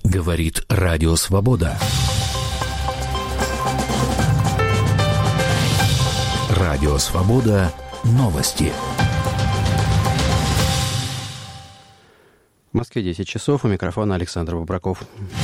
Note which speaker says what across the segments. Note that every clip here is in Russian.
Speaker 1: Говорит Радио Свобода. Радио Свобода. Новости.
Speaker 2: В Москве 10 часов. У микрофона Александр Бобраков.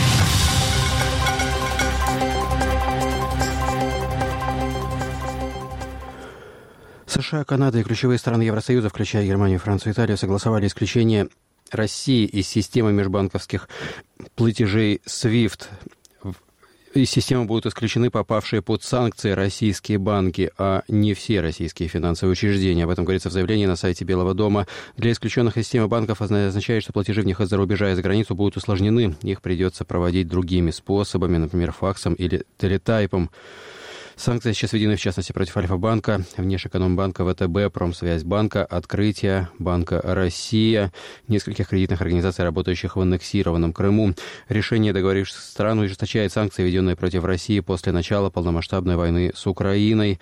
Speaker 2: США, Канада и ключевые страны Евросоюза, включая Германию, Францию и Италию, согласовали исключение России из системы межбанковских платежей SWIFT. Из системы будут исключены попавшие под санкции российские банки, а не все российские финансовые учреждения. Об этом говорится в заявлении на сайте Белого дома. Для исключенных из системы банков означает, что платежи в них из-за рубежа и за границу будут усложнены. Их придется проводить другими способами, например, факсом или телетайпом. Санкции сейчас введены, в частности, против Альфа-банка, Внешэкономбанка, ВТБ, Промсвязьбанка, Открытия, Банка Россия, нескольких кредитных организаций, работающих в аннексированном Крыму. Решение договорившихся стран ужесточает санкции, введенные против России после начала полномасштабной войны с Украиной.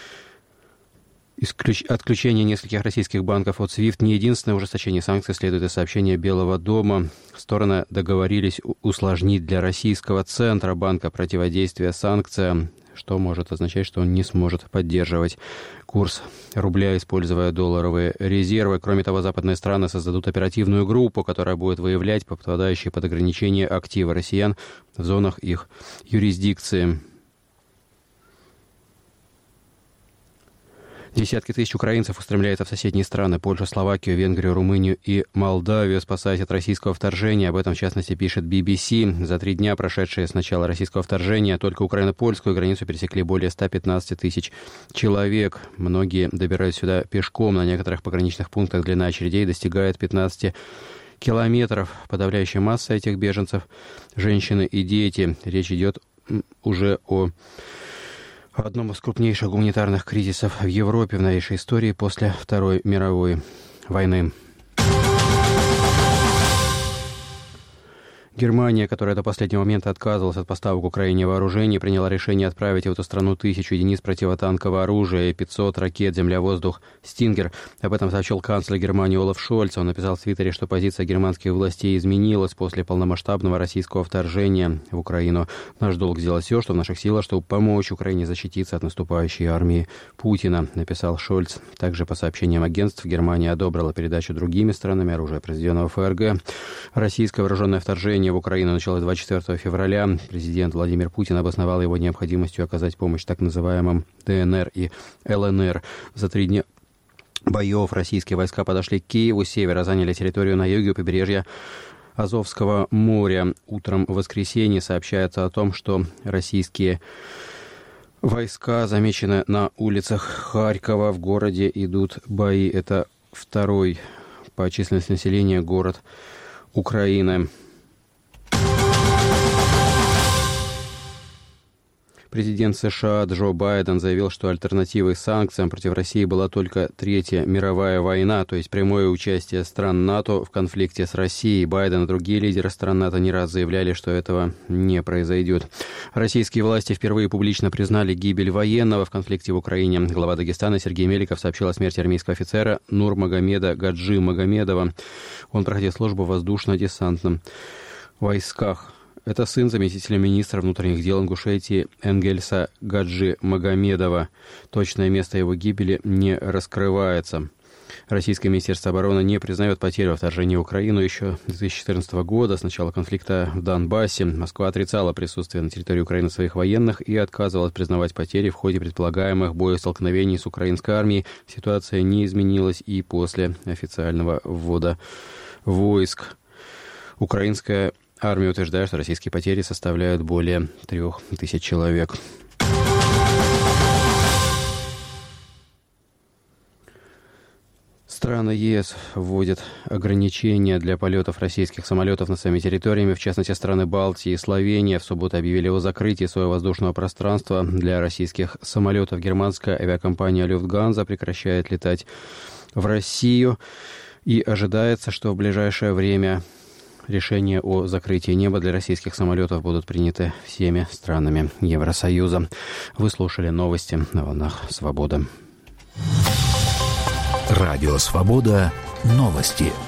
Speaker 2: Отключение нескольких российских банков от SWIFT не единственное ужесточение санкций, следует из сообщения Белого дома. Стороны договорились усложнить для российского Центробанка противодействие санкциям, что может означать, что он не сможет поддерживать курс рубля, используя долларовые резервы. Кроме того, западные страны создадут оперативную группу, которая будет выявлять попадающие под ограничение активы россиян в зонах их юрисдикции. Десятки тысяч украинцев устремляются в соседние страны – Польшу, Словакию, Венгрию, Румынию и Молдавию, спасаясь от российского вторжения. Об этом, в частности, пишет BBC. За 3 дня, прошедшие с начала российского вторжения, только украино-польскую границу пересекли более 115 тысяч человек. Многие добираются сюда пешком. На некоторых пограничных пунктах длина очередей достигает 15 километров. Подавляющая масса этих беженцев – женщины и дети. Речь идет уже о одном из крупнейших гуманитарных кризисов в Европе в новейшей истории после Второй мировой войны. Германия, которая до последнего момента отказывалась от поставок Украине вооружений, приняла решение отправить в эту страну 1000 единиц противотанкового оружия и 500 ракет «Земля-воздух» «Стингер». Об этом сообщил канцлер Германии Олаф Шольц. Он написал в Твиттере, что позиция германских властей изменилась после полномасштабного российского вторжения в Украину. «Наш долг сделать все, что в наших силах, чтобы помочь Украине защититься от наступающей армии Путина», написал Шольц. Также, по сообщениям агентств, Германия одобрила передачу другими странами оружия, произведенного ФРГ. Российское вооруженное вторжение в Украину началось 24 февраля. Президент Владимир Путин обосновал его необходимостью оказать помощь так называемым ДНР и ЛНР. За 3 дня боев российские войска подошли к Киеву, с севера заняли территорию на юге у побережья Азовского моря. Утром в воскресенье сообщается о том, что российские войска замечены на улицах Харькова. В городе идут бои. Это второй по численности населения город Украины. Президент США Джо Байден заявил, что альтернативой санкциям против России была только Третья мировая война, то есть прямое участие стран НАТО в конфликте с Россией. Байден и другие лидеры стран НАТО не раз заявляли, что этого не произойдет. Российские власти впервые публично признали гибель военного в конфликте в Украине. Глава Дагестана Сергей Меликов сообщил о смерти армейского офицера Нурмагомеда Гаджи Магомедова. Он проходил службу в воздушно-десантном войсках. Это сын заместителя министра внутренних дел Ингушетии Энгельса Гаджи Магомедова. Точное место его гибели не раскрывается. Российское министерство обороны не признает потерю во вторжении в Украину еще с 2014 года, с начала конфликта в Донбассе. Москва отрицала присутствие на территории Украины своих военных и отказывалась признавать потери в ходе предполагаемых боестолкновений с украинской армией. Ситуация не изменилась и после официального ввода войск. Украинская армия утверждает, что российские потери составляют более 3000 человек. Страны ЕС вводят ограничения для полетов российских самолетов над своими территориями. В частности, страны Балтии и Словения в субботу объявили о закрытии своего воздушного пространства для российских самолетов. Германская авиакомпания Люфтганза прекращает летать в Россию. И ожидается, что в ближайшее время решения о закрытии неба для российских самолетов будут приняты всеми странами Евросоюза. Вы слушали новости на волнах «Свобода».
Speaker 1: Радио «Свобода». Новости.